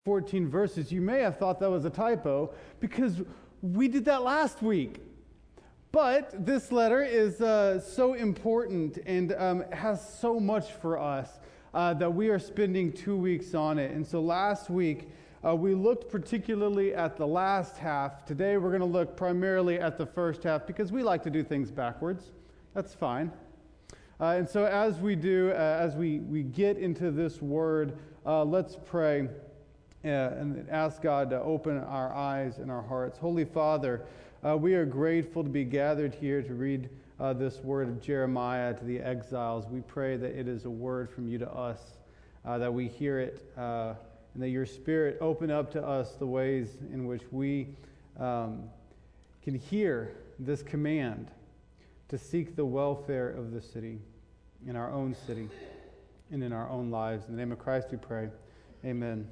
14 verses. You may have thought that was a typo because we did that last week. But this letter is so important and has so much for us that we are spending 2 weeks on it. And so last week, we looked particularly at the last half. Today, we're going to look primarily at the first half because we like to do things backwards. That's fine. And so as we do, as we get into this word, let's pray and ask God to open our eyes and our hearts. Holy Father, we are grateful to be gathered here to read this word of Jeremiah to the exiles. We pray that it is a word from you to us, that we hear it, and that your Spirit open up to us the ways in which we can hear this command to seek the welfare of the city, in our own city, and in our own lives. In the name of Christ we pray. Amen.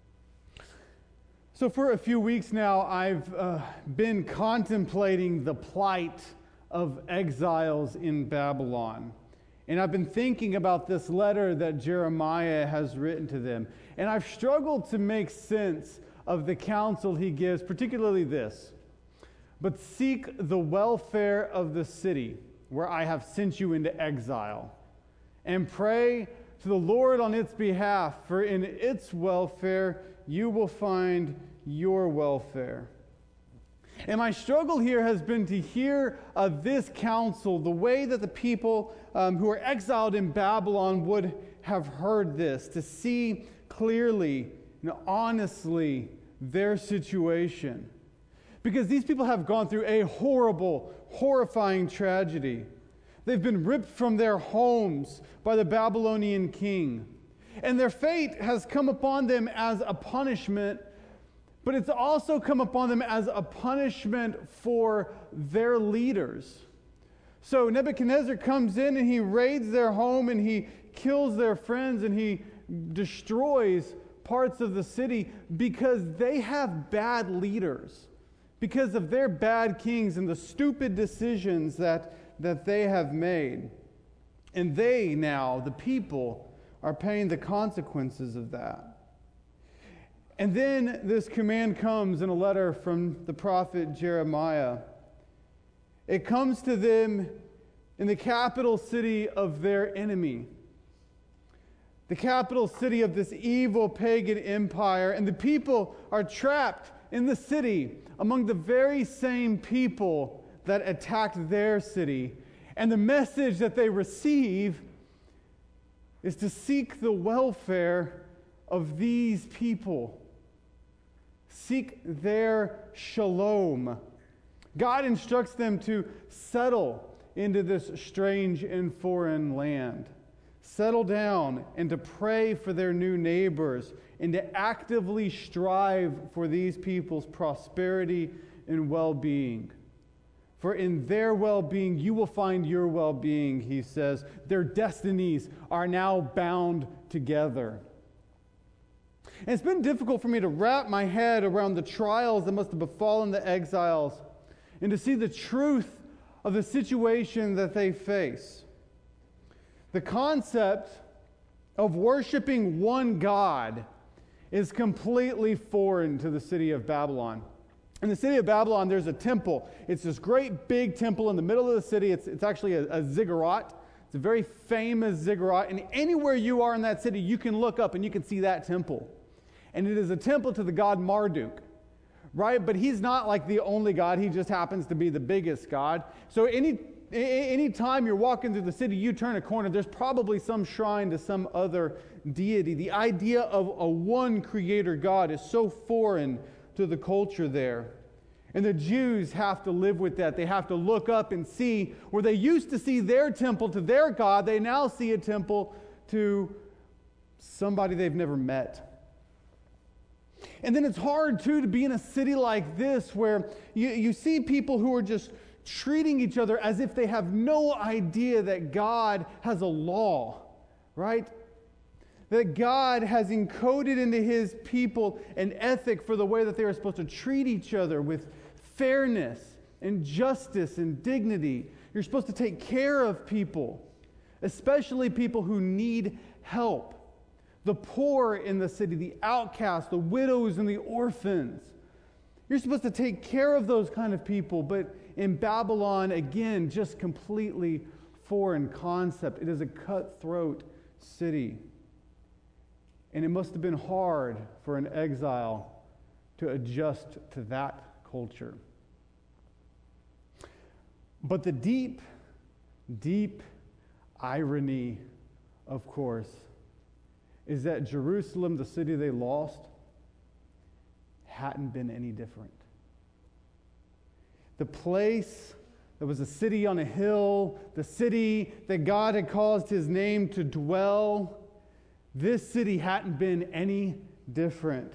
So for a few weeks now, I've been contemplating the plight of exiles in Babylon. And I've been thinking about this letter that Jeremiah has written to them. And I've struggled to make sense of the counsel he gives, particularly this: but seek the welfare of the city where I have sent you into exile, and pray to the Lord on its behalf, for in its welfare you will find your welfare. And my struggle here has been to hear this counsel, the way that the people who are exiled in Babylon would have heard this, to see clearly and honestly their situation. Because these people have gone through a horrible, horrifying tragedy. They've been ripped from their homes by the Babylonian king. And their fate has come upon them as a punishment, but it's also come upon them as a punishment for their leaders. So Nebuchadnezzar comes in and he raids their home and he kills their friends and he destroys parts of the city because they have bad leaders, because of their bad kings and the stupid decisions that they have made. And they now, the people, are paying the consequences of that. And then this command comes in a letter from the prophet Jeremiah. It comes to them in the capital city of their enemy, the capital city of this evil pagan empire, and the people are trapped in the city among the very same people that attacked their city. And the message that they receive is to seek the welfare of these people. Seek their shalom. God instructs them to settle into this strange and foreign land. Settle down and to pray for their new neighbors and to actively strive for these people's prosperity and well-being. For in their well-being, you will find your well-being, he says. Their destinies are now bound together. And it's been difficult for me to wrap my head around the trials that must have befallen the exiles and to see the truth of the situation that they face. The concept of worshiping one God is completely foreign to the city of Babylon. In the city of Babylon, there's a temple. It's this great big temple in the middle of the city. It's actually a ziggurat. It's a very famous ziggurat. And anywhere you are in that city, you can look up and you can see that temple. And it is a temple to the god Marduk, right? But he's not like the only god. He just happens to be the biggest god. So any time you're walking through the city, you turn a corner, there's probably some shrine to some other deity. The idea of a one creator God is so foreign to the culture there. And the Jews have to live with that. They have to look up and see where they used to see their temple to their God, they now see a temple to somebody they've never met. And then it's hard, too, to be in a city like this where you see people who are just treating each other as if they have no idea that God has a law, right? That God has encoded into his people an ethic for the way that they are supposed to treat each other with fairness and justice and dignity. You're supposed to take care of people, especially people who need help. the poor in the city, the outcasts, the widows and the orphans. You're supposed to take care of those kind of people, but in Babylon, again, just completely foreign concept. It is a cutthroat city. And it must have been hard for an exile to adjust to that culture. But the deep, deep irony, of course, is that Jerusalem, the city they lost, hadn't been any different. The place that was a city on a hill, the city that God had caused his name to dwell, this city hadn't been any different.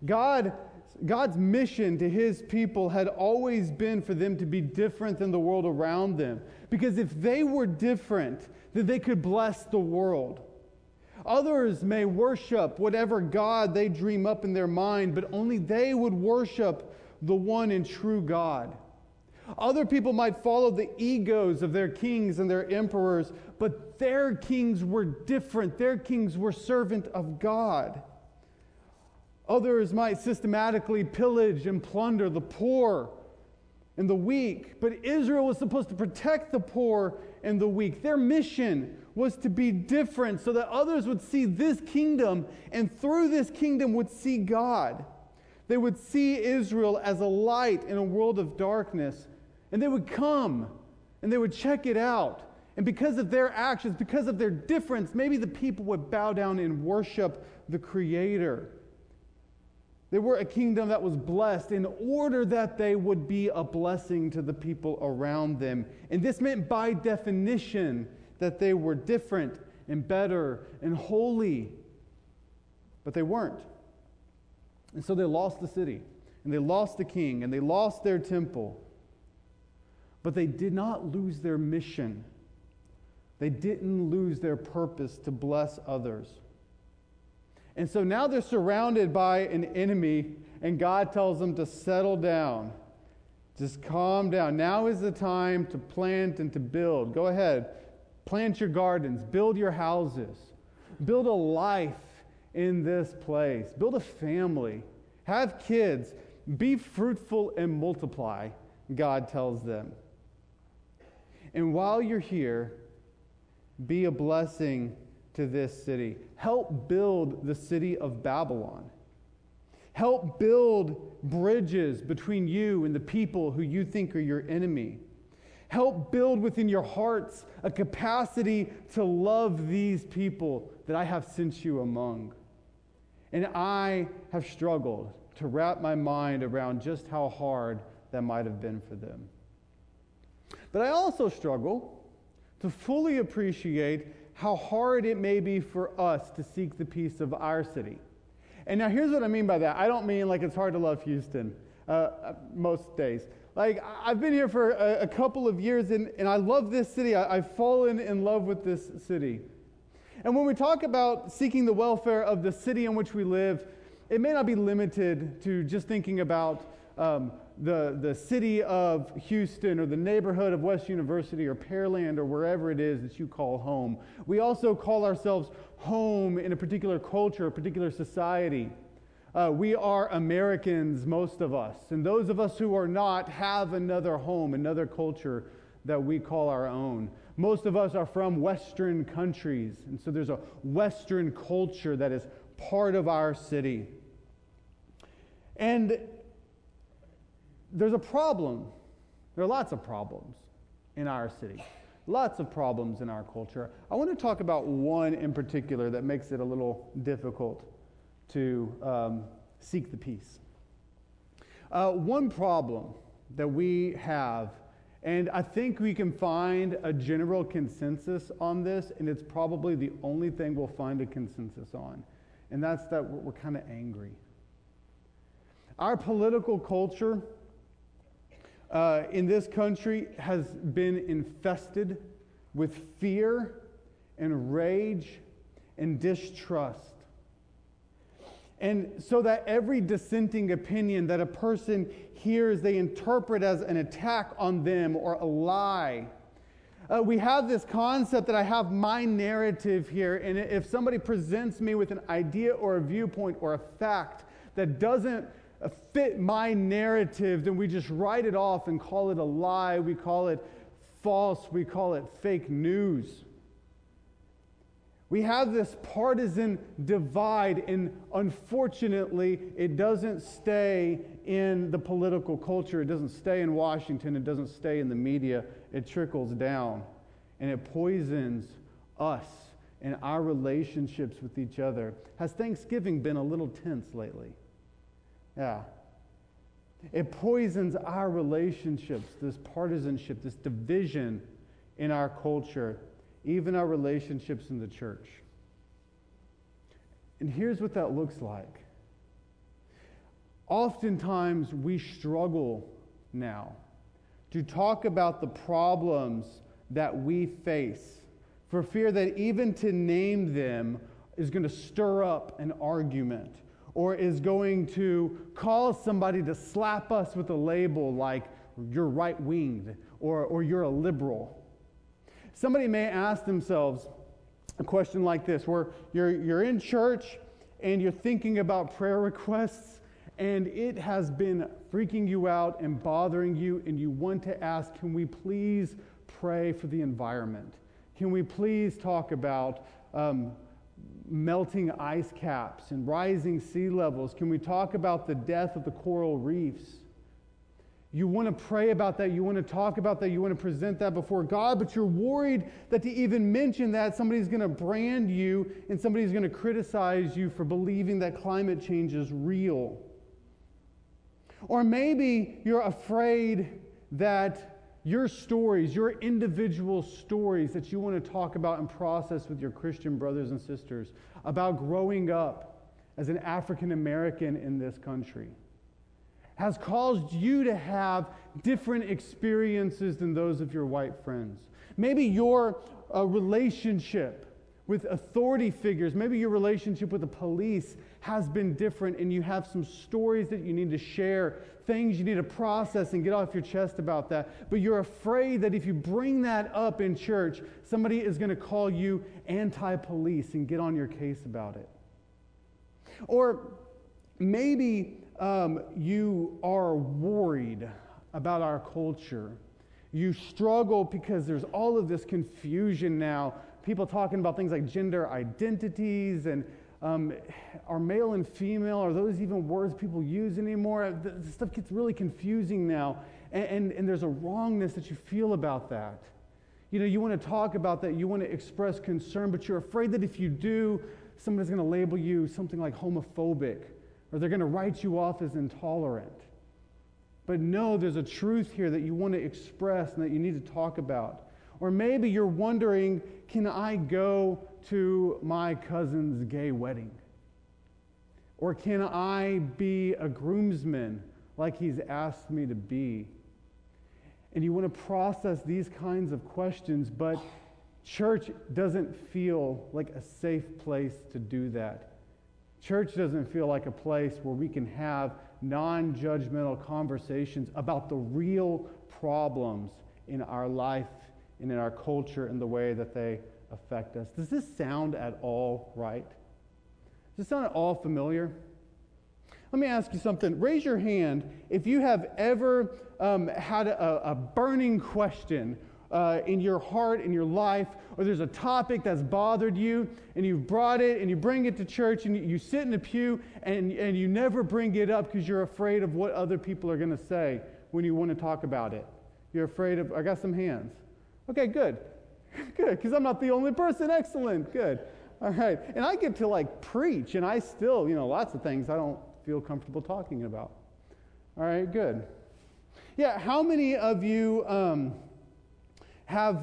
God's mission to his people had always been for them to be different than the world around them. Because if they were different, then they could bless the world. Others may worship whatever God they dream up in their mind, but only they would worship the one and true God. Other people might follow the egos of their kings and their emperors, but their kings were different. Their kings were servant of God. Others might systematically pillage and plunder the poor and the weak, but Israel was supposed to protect the poor and the weak. Their mission was to be different so that others would see this kingdom, and through this kingdom would see God. They would see Israel as a light in a world of darkness, and they would come and they would check it out. And because of their actions, because of their difference, maybe the people would bow down and worship the Creator. They were a kingdom that was blessed in order that they would be a blessing to the people around them. And this meant by definition that they were different and better and holy. But they weren't. And so they lost the city, and they lost the king, and they lost their temple. But they did not lose their mission. They didn't lose their purpose to bless others. And so now they're surrounded by an enemy, and God tells them to settle down. Just calm down. Now is the time to plant and to build. Go ahead. Plant your gardens. Build your houses. Build a life in this place. Build a family. Have kids. Be fruitful and multiply, God tells them. And while you're here, be a blessing to this city. Help build the city of Babylon. Help build bridges between you and the people who you think are your enemy. Help build within your hearts a capacity to love these people that I have sent you among. And I have struggled to wrap my mind around just how hard that might have been for them. But I also struggle to fully appreciate how hard it may be for us to seek the peace of our city. And now here's what I mean by that. I don't mean like it's hard to love Houston most days. Like, I've been here for a couple of years, and I love this city. I've fallen in love with this city. And when we talk about seeking the welfare of the city in which we live, it may not be limited to just thinking about the city of Houston or the neighborhood of West University or Pearland or wherever it is that you call home. We also call ourselves home in a particular culture, a particular society. We are Americans, most of us. And those of us who are not have another home, another culture that we call our own. Most of us are from Western countries. And so there's a Western culture that is part of our city. And there's a problem. There are lots of problems in our city. Lots of problems in our culture. I want to talk about one in particular that makes it a little difficult to seek the peace. One problem that we have, and I think we can find a general consensus on this, and it's probably the only thing we'll find a consensus on, and that's that we're kind of angry. Our political culture in this country has been infested with fear and rage and distrust. And so that every dissenting opinion that a person hears, they interpret as an attack on them or a lie. We have this concept that I have my narrative here, and if somebody presents me with an idea or a viewpoint or a fact that doesn't fit my narrative, then we just write it off and call it a lie. We call it false. We call it fake news. We have this partisan divide, and unfortunately, it doesn't stay in the political culture. It doesn't stay in Washington. It doesn't stay in the media. It trickles down, and it poisons us and our relationships with each other. Has Thanksgiving been a little tense lately? Yeah. It poisons our relationships, this partisanship, this division in our culture, even our relationships in the church. And here's what that looks like. Oftentimes, we struggle now to talk about the problems that we face for fear that even to name them is going to stir up an argument or is going to cause somebody to slap us with a label like you're right-winged or you're a liberal. Somebody may ask themselves a question like this, where you're in church and you're thinking about prayer requests and it has been freaking you out and bothering you, and you want to ask, can we please pray for the environment? Can we please talk about melting ice caps and rising sea levels? Can we talk about the death of the coral reefs? You want to pray about that. You want to talk about that. You want to present that before God, but you're worried that to even mention that, somebody's going to brand you and somebody's going to criticize you for believing that climate change is real. Or maybe you're afraid that your stories, your individual stories that you want to talk about and process with your Christian brothers and sisters about growing up as an African American in this country has caused you to have different experiences than those of your white friends. Maybe your relationship with authority figures, maybe your relationship with the police has been different, and you have some stories that you need to share, things you need to process and get off your chest about that. But you're afraid that if you bring that up in church, somebody is going to call you anti-police and get on your case about it. Or maybe you are worried about our culture. You struggle because there's all of this confusion now. People talking about things like gender identities and are male and female, are those even words people use anymore? The stuff gets really confusing now, and there's a wrongness that you feel about that. You know, you want to talk about that, you want to express concern, but you're afraid that if you do, somebody's going to label you something like homophobic, or they're going to write you off as intolerant. But no, there's a truth here that you want to express and that you need to talk about. Or maybe you're wondering, can I go to my cousin's gay wedding? Or can I be a groomsman like he's asked me to be? And you want to process these kinds of questions, but church doesn't feel like a safe place to do that. Church doesn't feel like a place where we can have non-judgmental conversations about the real problems in our life and in our culture and the way that they affect us. Does this sound at all right? Does this sound at all familiar? Let me ask you something. Raise your hand if you have ever had a burning question in your heart, in your life, or there's a topic that's bothered you, and you've brought it, and you bring it to church, and you sit in a pew, and you never bring it up because you're afraid of what other people are going to say when you want to talk about it. You're afraid of, I got some hands. Okay, good. Good, because I'm not the only person. Excellent, good. All right, and I get to preach, and I still, lots of things I don't feel comfortable talking about. All right, good. Yeah, how many of you have,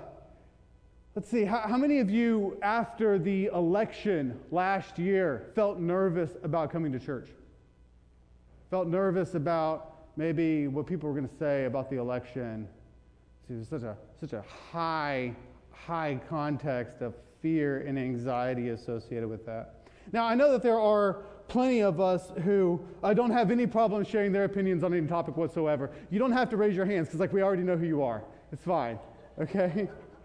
let's see, how many of you after the election last year felt nervous about coming to church? Felt nervous about maybe what people were going to say about the election? See, there's such a high context of fear and anxiety associated with that. Now, I know that there are plenty of us who don't have any problem sharing their opinions on any topic whatsoever. You don't have to raise your hands because we already know who you are. It's fine. okay?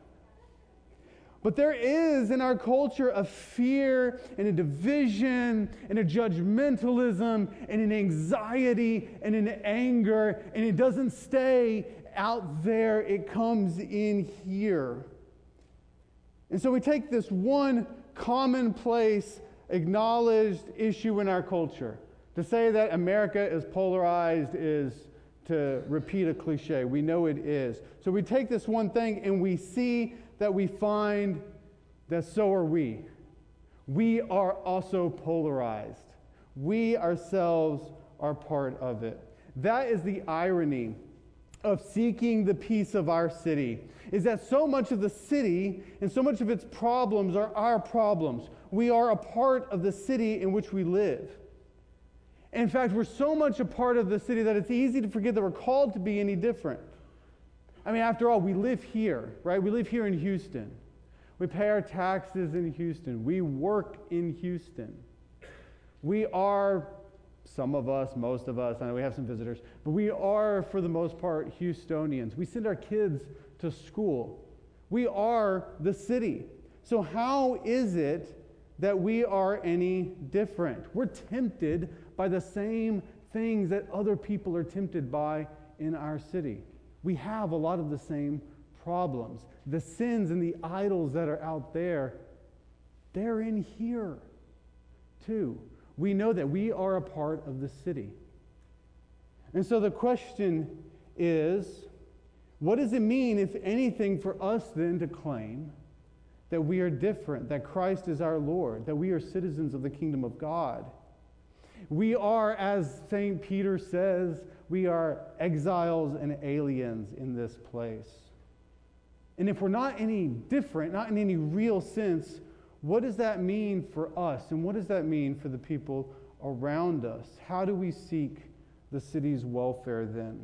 But there is in our culture a fear and a division and a judgmentalism and an anxiety and an anger, and it doesn't stay out there, it comes in here. And so we take this one commonplace, acknowledged issue in our culture. To say that America is polarized is to repeat a cliche. We know it is. So we take this one thing and we see that we find that so are we. We are also polarized. We ourselves are part of it. That is the irony of seeking the peace of our city, is that so much of the city and so much of its problems are our problems. We are a part of the city in which we live. In fact, we're so much a part of the city that it's easy to forget that we're called to be any different. I mean, after all, we live here, right? We live here in Houston. We pay our taxes in Houston. We work in Houston. We are, some of us, most of us, I know we have some visitors, but we are, for the most part, Houstonians. We send our kids to school. We are the city. So how is it that we are any different? We're tempted by the same things that other people are tempted by in our city. We have a lot of the same problems. The sins and the idols that are out there, they're in here too. We know that we are a part of the city. And so the question is, what does it mean, if anything, for us then to claim that we are different, that Christ is our Lord, that we are citizens of the kingdom of God? We are, as St. Peter says, we are exiles and aliens in this place. And if we're not any different, not in any real sense, what does that mean for us? And what does that mean for the people around us? How do we seek the city's welfare then?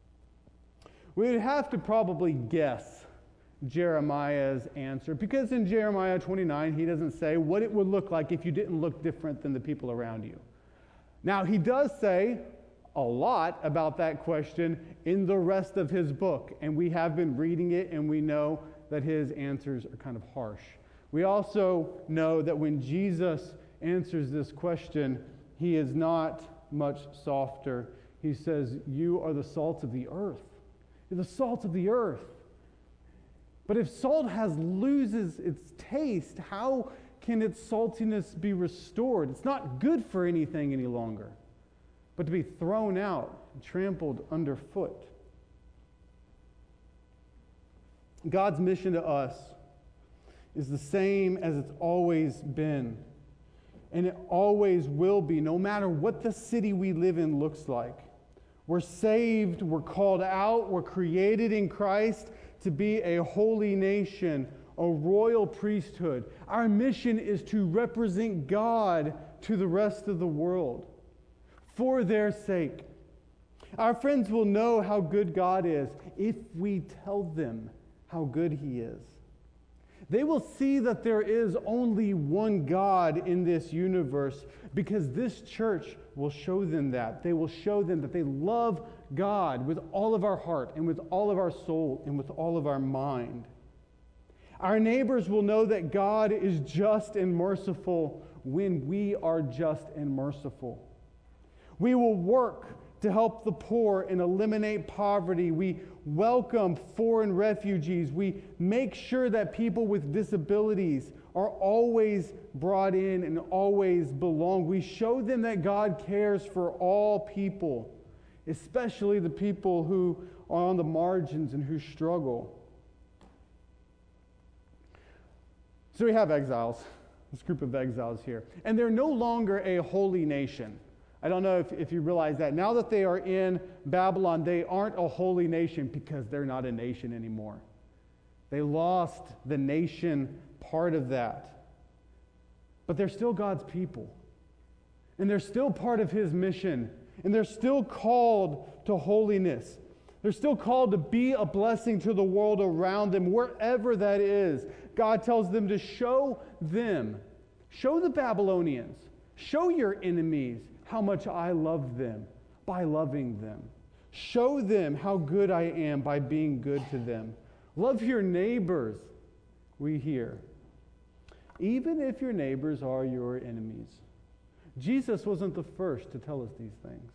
We would have to probably guess Jeremiah's answer, because in Jeremiah 29, he doesn't say what it would look like if you didn't look different than the people around you. Now, he does say a lot about that question in the rest of his book, and we have been reading it, and we know that his answers are kind of harsh. We also know that when Jesus answers this question, he is not much softer. He says, "You are the salt of the earth." You're the salt of the earth. But if salt loses its taste, how can its saltiness be restored? It's not good for anything any longer, but to be thrown out, trampled underfoot. God's mission to us is the same as it's always been, and it always will be, no matter what the city we live in looks like. We're saved, we're called out, we're created in Christ to be a holy nation, a royal priesthood. Our mission is to represent God to the rest of the world for their sake. Our friends will know how good God is if we tell them how good He is. They will see that there is only one God in this universe, because this church will show them that. They will show them that they love God with all of our heart and with all of our soul and with all of our mind. Our neighbors will know that God is just and merciful when we are just and merciful. We will work to help the poor and eliminate poverty. We welcome foreign refugees. We make sure that people with disabilities are always brought in and always belong. We show them that God cares for all people, especially the people who are on the margins and who struggle. So we have exiles, this group of exiles here. And they're no longer a holy nation. I don't know if you realize that. Now that they are in Babylon, they aren't a holy nation because they're not a nation anymore. They lost the nation part of that. But they're still God's people. And they're still part of His mission. And they're still called to holiness. They're still called to be a blessing to the world around them, wherever that is. God tells them to show the Babylonians, show your enemies how much I love them by loving them. Show them how good I am by being good to them. Love your neighbors, we hear, even if your neighbors are your enemies. Jesus wasn't the first to tell us these things.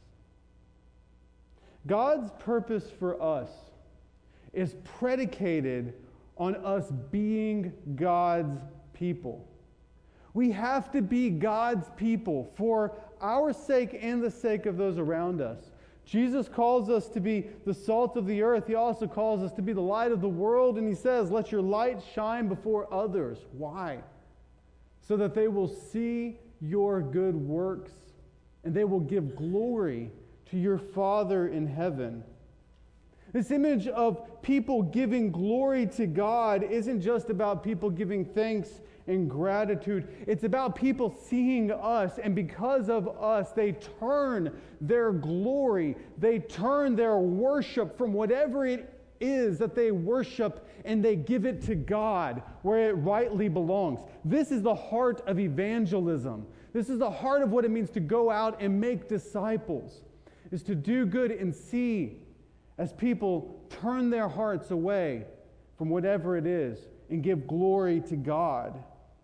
God's purpose for us is predicated on us being God's people. We have to be God's people for our sake and the sake of those around us. Jesus calls us to be the salt of the earth. He also calls us to be the light of the world. And he says, let your light shine before others. Why? So that they will see your good works and they will give glory to your Father in heaven. This image of people giving glory to God isn't just about people giving thanks and gratitude. It's about people seeing us, and because of us, they turn their glory, they turn their worship from whatever it is that they worship, and they give it to God where it rightly belongs. This is the heart of evangelism. This is the heart of what it means to go out and make disciples, is to do good and see as people turn their hearts away from whatever it is and give glory to God.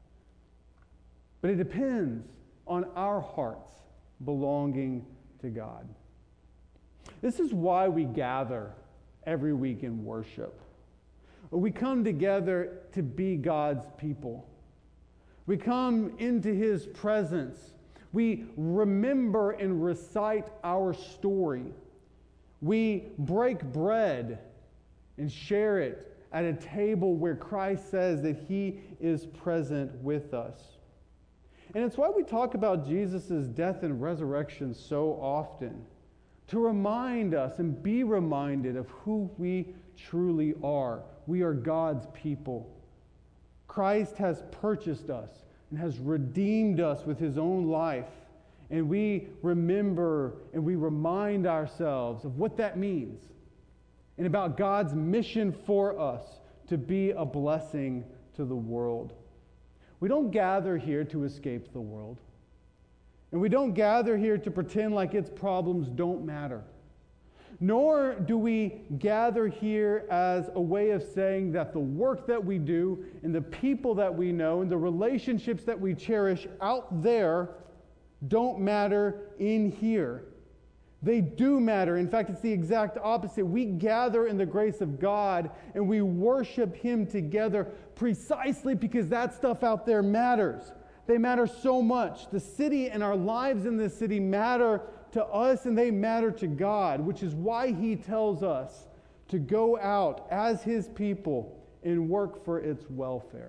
But it depends on our hearts belonging to God. This is why we gather every week in worship. We come together to be God's people. We come into His presence. We remember and recite our story. We break bread and share it at a table where Christ says that He is present with us. And it's why we talk about Jesus' death and resurrection so often, to remind us and be reminded of who we truly are. We are God's people. Christ has purchased us and has redeemed us with His own life. And we remember and we remind ourselves of what that means and about God's mission for us to be a blessing to the world. We don't gather here to escape the world. And we don't gather here to pretend like its problems don't matter. Nor do we gather here as a way of saying that the work that we do and the people that we know and the relationships that we cherish out there don't matter in here. They do matter. In fact, it's the exact opposite. We gather in the grace of God and we worship Him together precisely because that stuff out there matters. They matter so much. The city and our lives in this city matter to us and they matter to God, which is why He tells us to go out as His people and work for its welfare.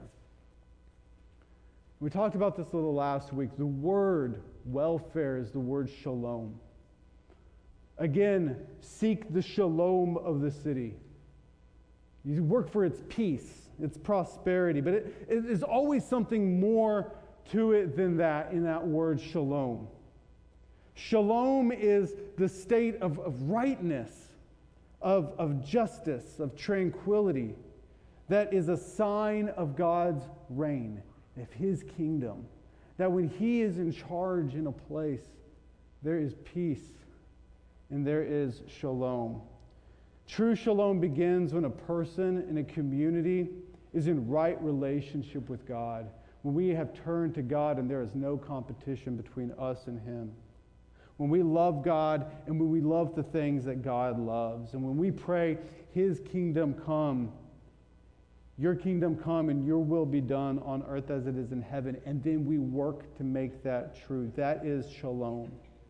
We talked about this a little last week. The word welfare is the word shalom. Again, seek the shalom of the city. You work for its peace, its prosperity, but it is always something more to it than that in that word shalom. Shalom is the state of rightness, of justice, of tranquility, that is a sign of God's reign, of His kingdom. That when He is in charge in a place, there is peace and there is shalom. True shalom begins when a person in a community is in right relationship with God. When we have turned to God and there is no competition between us and Him. When we love God and when we love the things that God loves. And when we pray, His kingdom come, your kingdom come and your will be done on earth as it is in heaven. And then we work to make that true. That is shalom.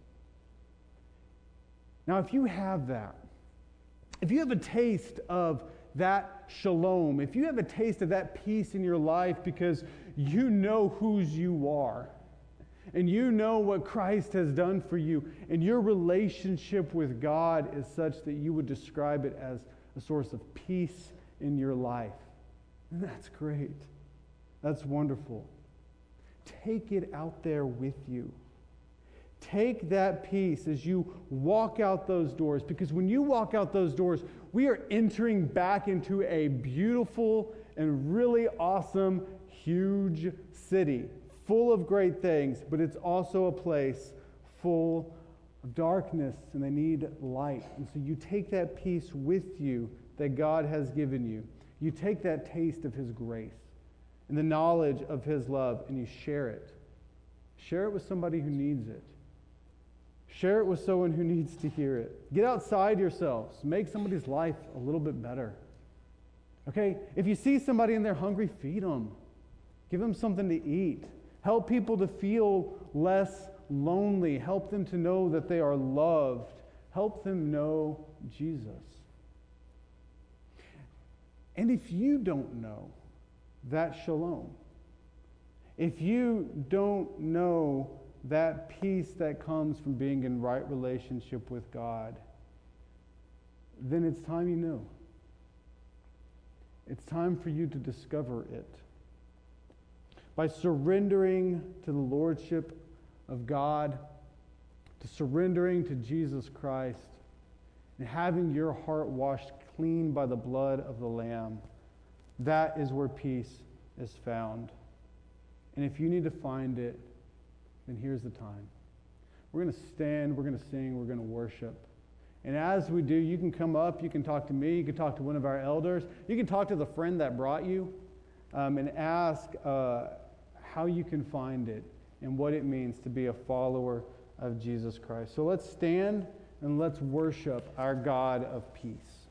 Now, if you have that, if you have a taste of that shalom, if you have a taste of that peace in your life because you know whose you are, and you know what Christ has done for you, and your relationship with God is such that you would describe it as a source of peace in your life, then that's great. That's wonderful. Take it out there with you. Take that peace as you walk out those doors, because when you walk out those doors, we are entering back into a beautiful and really awesome, huge city, full of great things, but it's also a place full of darkness, and they need light. And so you take that peace with you that God has given you. You take that taste of his grace and the knowledge of his love and you share it. Share it with somebody who needs it. Share it with someone who needs to hear it. Get outside yourselves. Make somebody's life a little bit better. Okay? If you see somebody and they're hungry, feed them. Give them something to eat. Help people to feel less lonely. Help them to know that they are loved. Help them know Jesus. And if you don't know that shalom, if you don't know that peace that comes from being in right relationship with God, then it's time you know. It's time for you to discover it. By surrendering to the lordship of God, to surrendering to Jesus Christ, and having your heart washed clean by the blood of the Lamb, that is where peace is found. And if you need to find it, then here's the time. We're going to stand, we're going to sing, we're going to worship. And as we do, you can come up, you can talk to me, you can talk to one of our elders, you can talk to the friend that brought you, and ask how you can find it and what it means to be a follower of Jesus Christ. So let's stand and let's worship our God of peace.